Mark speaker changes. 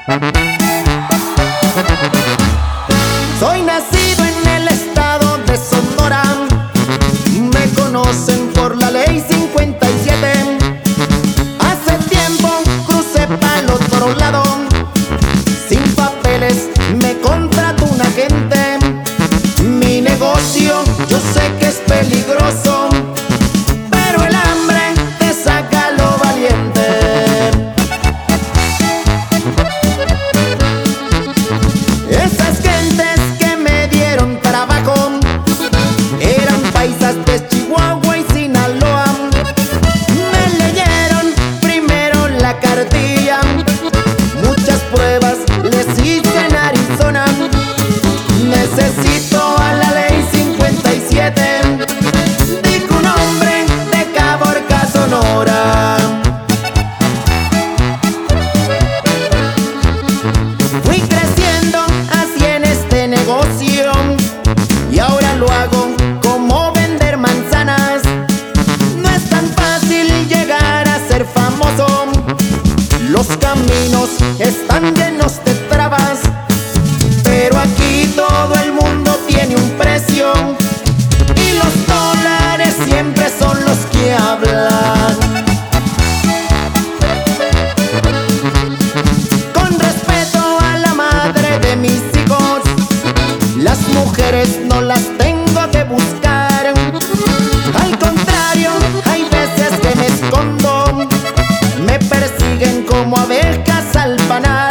Speaker 1: Soy nacido en el estado de Sonora, me conocen por la ley 57. Hace tiempo crucé para el otro lado, sin papeles me contrató un agente. Mi negocio yo sé que es peligroso, pero el hambre te saca lo valiente. Esas gentes que me dieron trabajo eran paisas de Chihuahua y Sinaloa. Me leyeron primero la cartilla, muchas pruebas les hice en Arizona. Necesito a la ley 57, dijo un hombre de Caborca, Sonora. Fui creciendo así en este negocio y ahora lo hago como vender manzanas. No es tan fácil llegar a ser famoso, los caminos están llenos de trabas, pero aquí todo el mundo tiene un precio y los dólares siempre son los que hablan. Con respeto a la madre de mis hijos, las mujeres no las tengo que buscar. Al contrario, hay veces que me escondo, me persiguen como abejas al panal.